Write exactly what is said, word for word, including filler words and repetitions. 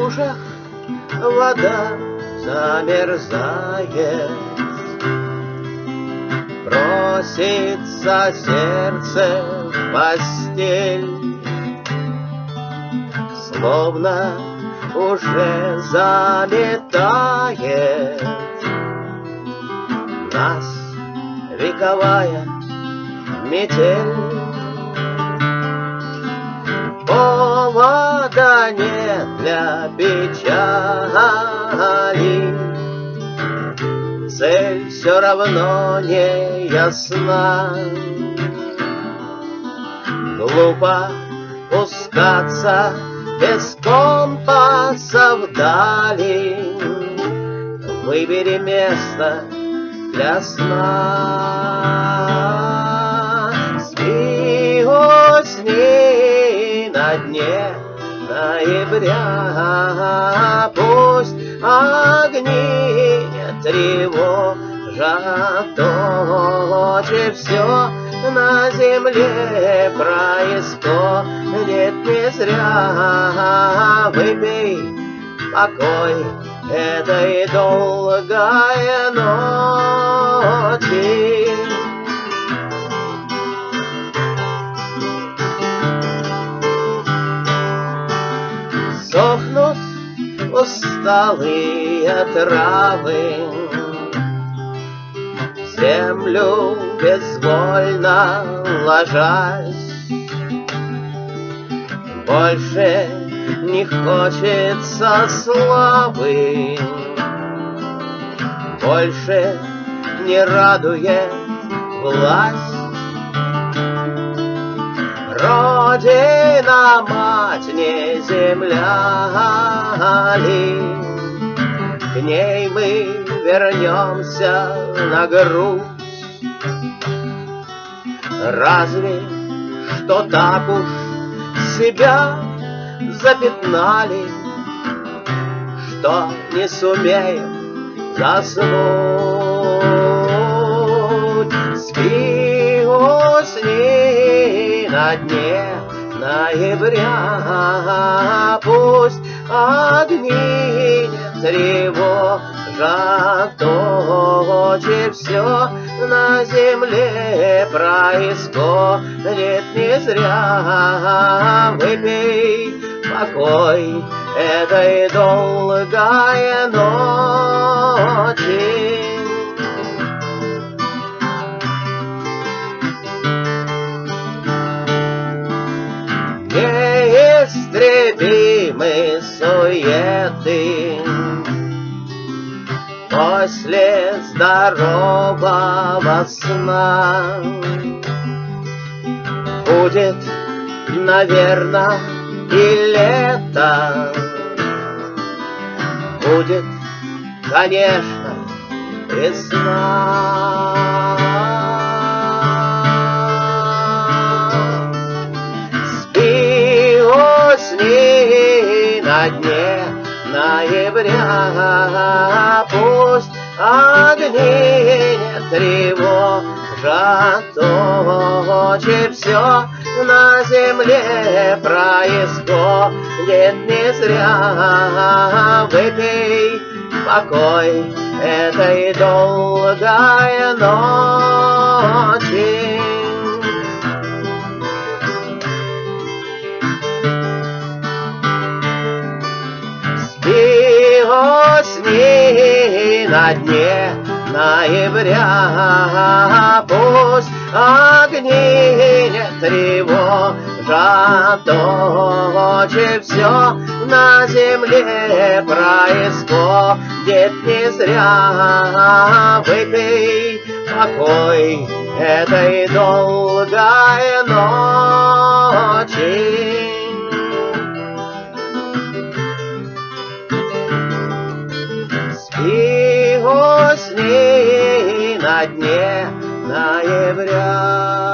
лужах вода замерзает, просится сердце в постель, словно уже заметает нас вековая метель. Повода нет для печали, цель все равно не ясна. Глупо пускаться без компаса вдали, выбери место для сна. Спи, усни на дне ноября, пусть огни не тревожат ночи, все на земле происходит не зря. Выпей покой этой долгой ночи. Сохнут усталые травы, в землю безвольно ложась. Больше не хочется славы, больше не радует власть. Родина, мать, не земля ли? К ней мы вернемся на грудь. Разве что так уж себя запятнали, что не сумеем заснуть. Спи, усни на дне ноября, пусть огни не тревожат ночи, все на земле происходит не зря. Выпей покой этой долгой ночи. Неистребимы суеты после здорового сна. Будет, наверное, и лето, будет, конечно, весна. Спи, усни на дне ноября, пусть огни не тревожат ночи, все на земле происходит не зря. Выпей покой этой долгой ночи. Спи, усни на дне ноября, пусть огни не тревожат ночи, все на земле происходит не зря. Выпей покой этой долгой ночи. Спи, усни на дне ноября.